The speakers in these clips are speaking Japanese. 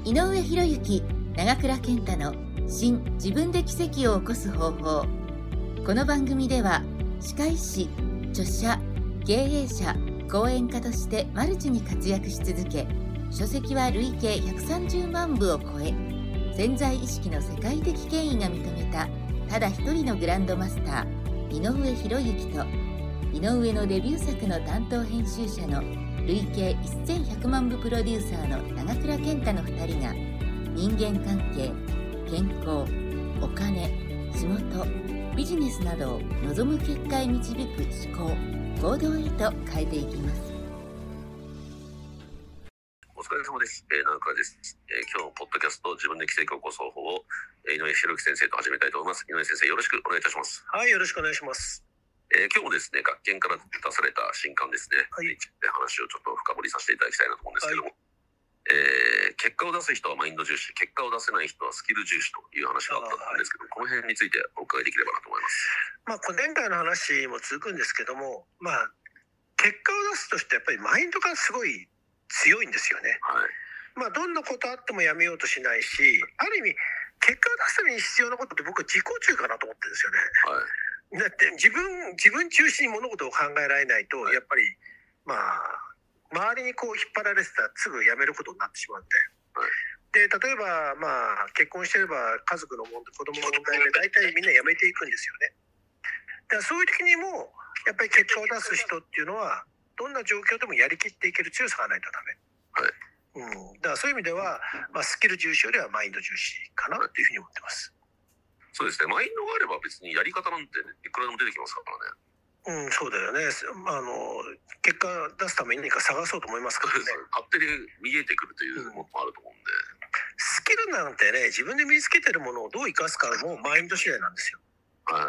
井上博之、長倉健太の新自分で奇跡を起こす方法。この番組では歯科医師、著者、経営者、講演家としてマルチに活躍し続け、書籍は累計130万部を超え、潜在意識の世界的権威が認めたただ一人のグランドマスター、井上博之と井上のデビュー作の担当編集者の累計1100万部プロデューサーの長倉健太の2人が、人間関係、健康、お金、仕事、ビジネスなどを望む結果へ導く思考、行動へと変えていきます。 お疲れ様です。長倉です。今日のポッドキャスト自分で奇跡を起こす方法を井上博之先生と始めたいと思います。井上先生、よろしくお願いいたします。 はい、よろしくお願いします。 今日もですね、学研から出された新刊ですね、 はい、 話をちょっと深掘りさせていただきたいなと思うんですけども、結果を出す人はマインド重視、結果を出せない人はスキル重視という話があったんですけど、この辺についてお伺いできればなと思います。 前回の話も続くんですけども、結果を出すとしてやっぱりマインドがすごい強いんですよね。 はい、 どんなことあってもやめようとしないし、ある意味結果を出すために必要なことって僕は自己中かなと思ってるんですよね。 はい、 だって自分中心に物事を考えられないと、やっぱり周りにこう引っ張られてたらすぐやめることになってしまうんで、例えば結婚してれば家族の問題、子供の問題で大体みんな辞めていくんですよね。だからそういう時にもやっぱり結果を出す人っていうのはどんな状況でもやりきっていける強さがないとダメ。 はい、 だからそういう意味では、スキル重視よりはマインド重視かなっていうふうに思ってます。 そうですね、マインドがあれば別にやり方なんていくらでも出てきますからね。 そうだよね。結果を出すために何か探そうと思いますからね。 勝手に見えてくるというものもあると思うんで、 スキルなんてね、自分で身につけてるものをどう生かすかもマインド次第なんですよ。 はい、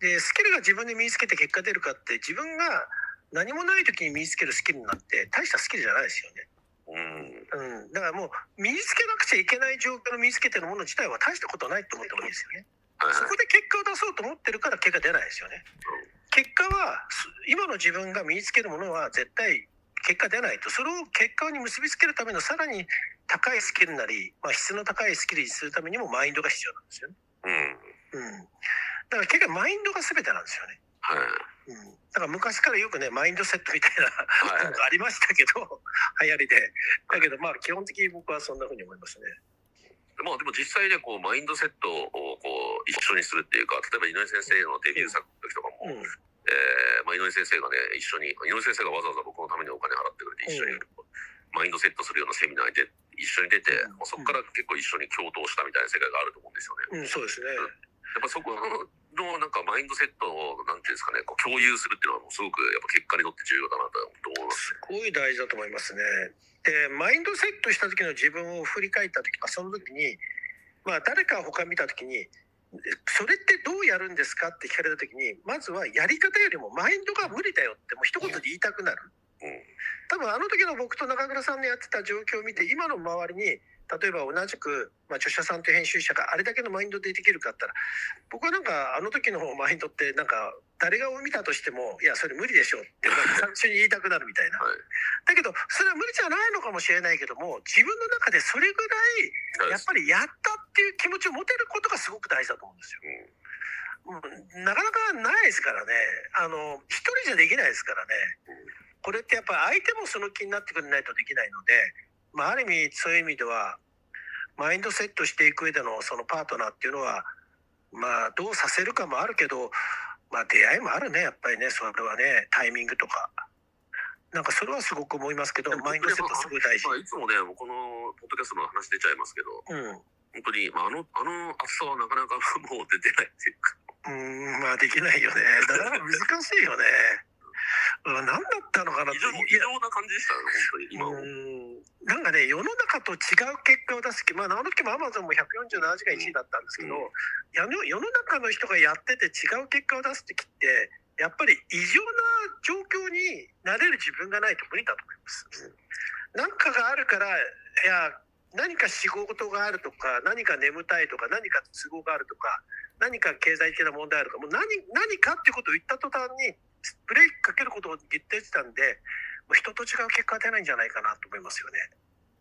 でスキルが自分で身につけて結果出るかって、自分が何もない時に身につけるスキルなんて大したスキルじゃないですよね。だからもう身につけなくちゃいけない状況の身につけてるもの自体は大したことないと思ってもいいですよね。そこで結果を出そうと思ってるから結果出ないですよね。結果は今の自分が身につけるものは絶対結果出ないと、それを結果に結びつけるためのさらに高いスキルなり、質の高いスキルにするためにもマインドが必要なんですよね。だから結局マインドが全てなんですよね。だから昔からよくね、マインドセットみたいなのがありましたけど、流行りで。だけど基本的に僕はそんな風に思いますね。 でも実際ね、マインドセットを一緒にするっていうか、例えば井上先生のデビュー作の時とかも、井上先生がね、井上先生がわざわざ僕のためにお金払ってくれて一緒にマインドセットするようなセミナーで一緒に出て、そこから結構一緒に共闘したみたいな世界があると思うんですよね。 そうですね。 やっぱそこのなんかマインドセットをなんていうんですかね、共有するっていうのはすごくやっぱ結果にとって重要だなと思います。 すごい大事だと思いますね。でマインドセットした時の自分を振り返った時その時に、誰か他見た時にそれってどうやるんですかって聞かれた時に、まずはやり方よりもマインドが無理だよってもう一言で言いたくなる。多分あの時の僕と中倉さんのやってた状況を見て、今の周りに例えば同じく、著者さんと編集者があれだけのマインドでできるかって言ったら、僕はなんかあの時のマインドってなんか誰が見たとしても、いやそれ無理でしょって最初に言いたくなるみたいな。だけどそれは無理じゃないのかもしれないけども、自分の中でそれぐらいやっぱりやったっていう気持ちを持てることがすごく大事だと思うんですよ。なかなかないですからね。一人じゃできないですからね。これってやっぱり相手もその気になってくれないとできないので、ある意味そういう意味ではマインドセットしていく上でのそのパートナーっていうのはどうさせるかもあるけど、出会いもあるね、やっぱりね。それはね、タイミングとかなんかそれはすごく思いますけど、マインドセットすごい大事。 いつもね、このポッドキャストの話出ちゃいますけど、本当にあの暑さはなかなかもう出てないっていうか、 できないよね。だから難しいよね。何だったのかなって。 異常な感じでしたね、本当に今。 なんかね、世の中と違う結果を出す気、あの時もアマゾンも147時間1位だったんですけど、世の中の人がやってて違う結果を出す時って、やっぱり異常な状況になれる自分がないと無理だと思います。何かがあるから、何か仕事があるとか、何か眠たいとか、何か都合があるとか、何か経済的な問題あるとか、もう何かっていうことを言った途端にブレーキかけることを言ってたんで、人と違う結果は出ないんじゃないかなと思いますよね。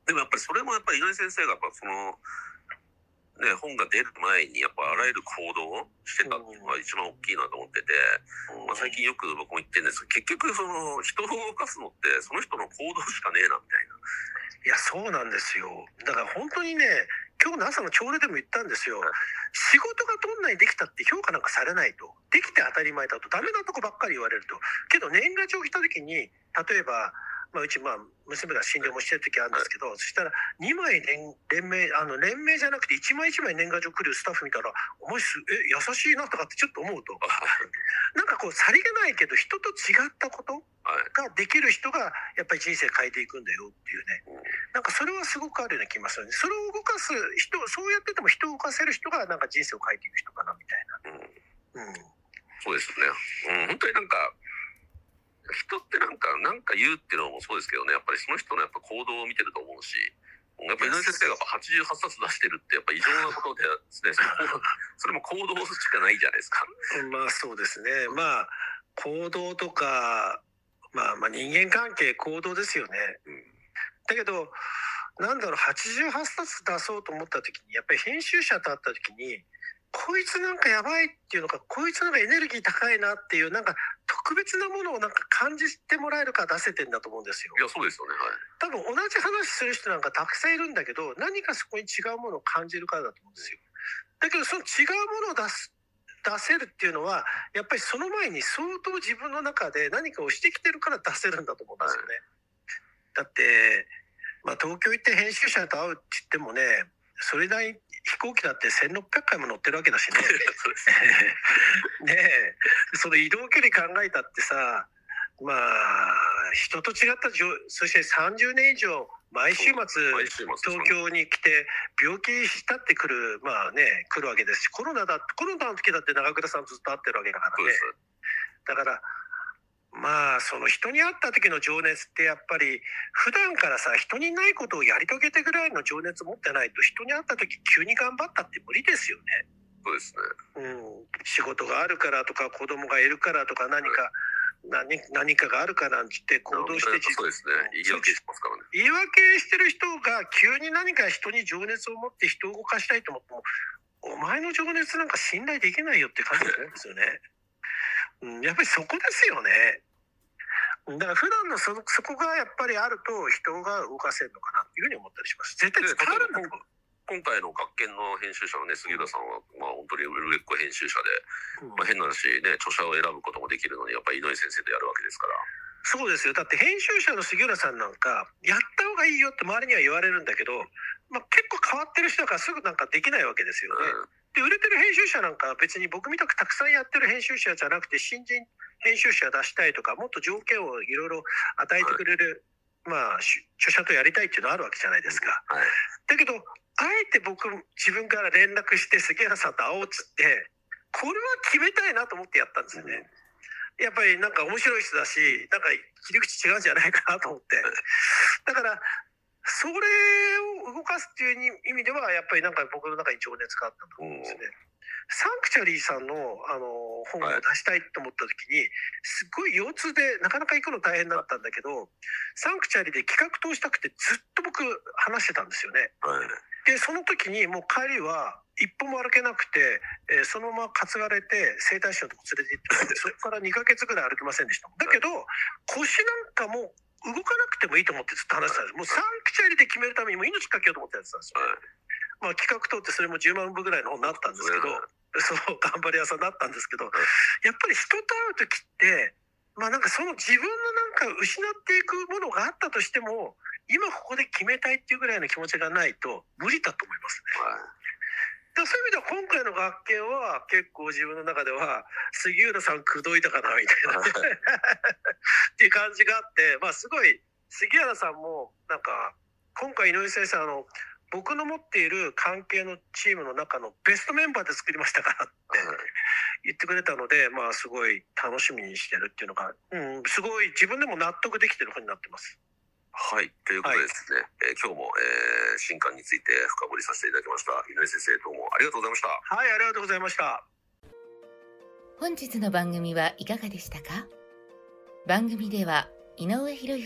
でもやっぱりそれもやっぱり井上先生がやっぱそのね、本が出る前にやっぱあらゆる行動をしてたっていうのが一番大きいなと思ってて、まあ、最近よく僕も言ってるんですけど、結局その人を動かすのってその人の行動しかねえなみたいな。 いやそうなんですよ。だから本当にね、今日の朝の朝礼でも言ったんですよ。仕事がどんなにできたって評価なんかされないと、できて当たり前だとダメなとこばっかり言われると。けど年賀状来た時に、例えばうち娘が診療もしてる時あるんですけど、そしたら2枚連名じゃなくて1枚1枚年賀状来るスタッフ見たら、お前優しいなとかってちょっと思うとなんかこうさりげないけど人と違ったことができる人がやっぱり人生変えていくんだよっていうね、なんかそれはすごくあるような気がしますよね。それを動かす人、そうやってても人を動かせる人がなんか人生を変えていく人かなみたいな。 そうですね。本当になんか人ってなんか言うっていうのもそうですけどね、やっぱりその人のやっぱ行動を見てると思うし、やっぱり井上先生が88冊出してるってやっぱ異常なことでですね、それも行動しかないじゃないですか。 まあそうですね。まあ行動とか、まあ人間関係行動ですよね。だけどなんだろう、88冊出そうと思った時にやっぱり編集者と会った時に、こいつなんかやばいっていうのか、こいつなんかエネルギー高いなっていうなんか特別なものをなんか感じてもらえるから出せてんだと思うんですよ。 いやそうですよね。 多分同じ話する人なんかたくさんいるんだけど、何かそこに違うものを感じるからだと思うんですよ。だけどその違うものを出せるっていうのはやっぱりその前に相当自分の中で何かをしてきてるから出せるんだと思うんですよね。だって東京行って編集者と会うって言ってもね、それなりに飛行機だって1600回も乗ってるわけだしね。ねえ、その移動距離考えたってさ、人と違ったそして30年以上毎週末東京に来て病気したって来る来るわけですし、コロナの時だって長倉さんずっと会ってるわけだからね。だからその人に会った時の情熱ってやっぱり普段からさ、人にないことをやり遂げてぐらいの情熱持ってないと、人に会った時急に頑張ったって無理ですよね。 そうですね。 仕事があるからとか子供がいるからとか何かがあるからって行動して、 そうですね。言い訳してますからね。 言い訳してる人が急に何か人に情熱を持って人を動かしたいと思っても、お前の情熱なんか信頼できないよって感じですよね。やっぱりそこですよね。だから普段のそこがやっぱりあると人が動かせるのかなっていうふうに思ったりします。絶対伝わるんだと思う。 今回の学研の編集者のね、杉浦さんは本当に売れっ子編集者で、変な話ね、著者を選ぶこともできるのにやっぱり井上先生とやるわけですから。 そうですよ。だって編集者の杉浦さんなんかやった方がいいよって周りには言われるんだけど、結構変わってる人だからすぐなんかできないわけですよね。で売れてる編集者なんか別に僕みたくたくさんやってる編集者じゃなくて、新人編集者出したいとか、もっと条件をいろいろ与えてくれる、著者とやりたいっていうのはあるわけじゃないですか。だけどあえて自分から連絡して杉原さんと会おうっつって、これは決めたいなと思ってやったんですよね。やっぱりなんか面白い人だし、なんか切り口違うんじゃないかなと思って。だからそれを動かすっていう意味ではやっぱりなんか僕の中に情熱があったと思うんですね。サンクチャリーさんの本を出したいと思った時に、すっごい腰痛でなかなか行くの大変だったんだけど、サンクチャリーで企画通したくてずっと僕話してたんですよね。でその時にもう帰りは一歩も歩けなくて、そのまま担がれて整体師のとこ連れて行ってもらって、それから2ヶ月ぐらい歩けませんでした。だけど腰なんかも動かなくてもいいと思ってずっと話してたんです。もうサンクチャリーで決めるためにも命かけようと思ってやってたんですよ。企画通ってそれも10万部ぐらいの本になったんですけど、そう頑張り屋さんだったんですけど、やっぱり人と会う時ってなんかその自分のなんか失っていくものがあったとしても、今ここで決めたいっていうぐらいの気持ちがないと無理だと思いますね。そういう意味では今回の学研は結構自分の中では杉浦さん口説いたかなみたいなっていう感じがあって、すごい杉原さんもなんか今回井上先生僕の持っている関係のチームの中のベストメンバーで作りましたからって言ってくれたので、すごい楽しみにしてるっていうのが、すごい自分でも納得できてる本になってます。 はい、ということでですね、今日も、新刊について深掘りさせていただきました。井上先生、どうもありがとうございました。 はい、ありがとうございました。 本日の番組はいかがでしたか？番組では井上博之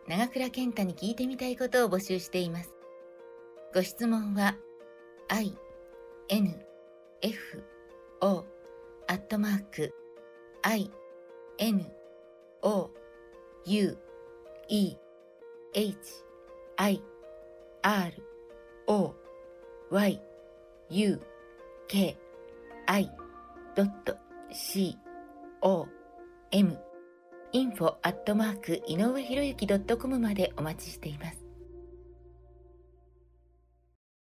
長倉健太に聞いてみたいことを募集しています。ご質問は info@inoue-hiruyuki.com までお待ちしています。